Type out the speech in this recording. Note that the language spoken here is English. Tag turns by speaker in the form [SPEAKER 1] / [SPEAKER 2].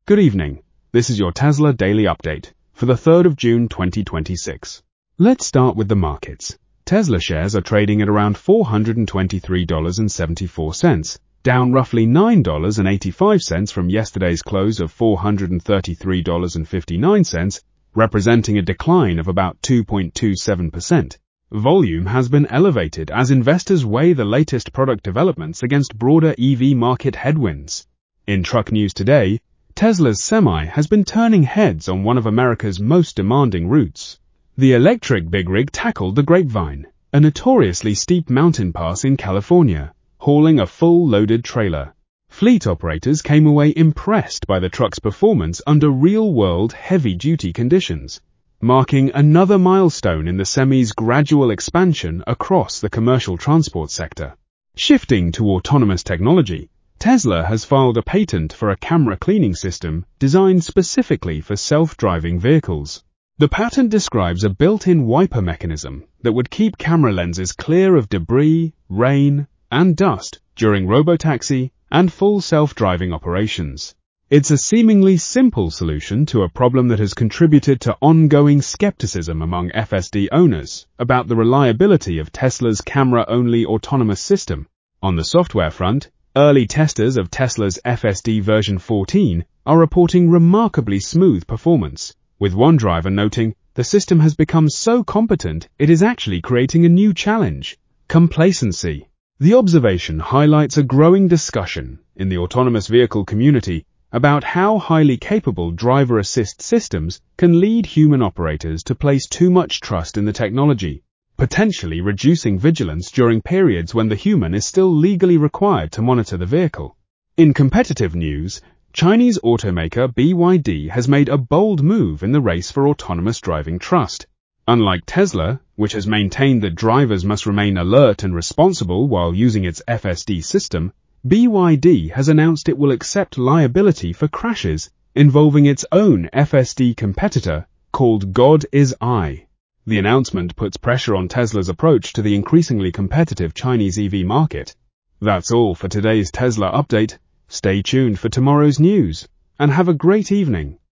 [SPEAKER 1] Good evening. This is your Tesla Daily Update for the 3rd of June 2026. Let's start with the markets. Tesla shares are trading at around $423.74, down roughly $9.85 from yesterday's close of $433.59, representing a decline of about 2.27%. Volume has been elevated as investors weigh the latest product developments against broader EV market headwinds. In truck news today, Tesla's Semi has been turning heads on one of America's most demanding routes. The electric big rig tackled the Grapevine, a notoriously steep mountain pass in California, hauling a full-loaded trailer. Fleet operators came away impressed by the truck's performance under real-world heavy-duty conditions, marking another milestone in the Semi's gradual expansion across the commercial transport sector. Shifting to autonomous technology, Tesla has filed a patent for a camera cleaning system designed specifically for self-driving vehicles. The patent describes a built-in wiper mechanism that would keep camera lenses clear of debris, rain, and dust during robotaxi and full self-driving operations. It's a seemingly simple solution to a problem that has contributed to ongoing skepticism among FSD owners about the reliability of Tesla's camera-only autonomous system. On the software front, early testers of Tesla's FSD version 14 are reporting remarkably smooth performance, with one driver noting the system has become so competent it is actually creating a new challenge: complacency. The observation highlights a growing discussion in the autonomous vehicle community about how highly capable driver assist systems can lead human operators to place too much trust in the technology, potentially reducing vigilance during periods when the human is still legally required to monitor the vehicle. In competitive news, Chinese automaker BYD has made a bold move in the race for autonomous driving trust. Unlike Tesla, which has maintained that drivers must remain alert and responsible while using its FSD system, BYD has announced it will accept liability for crashes involving its own FSD competitor called God is I. The announcement puts pressure on Tesla's approach to the increasingly competitive Chinese EV market. That's all for today's Tesla update. Stay tuned for tomorrow's news, and have a great evening.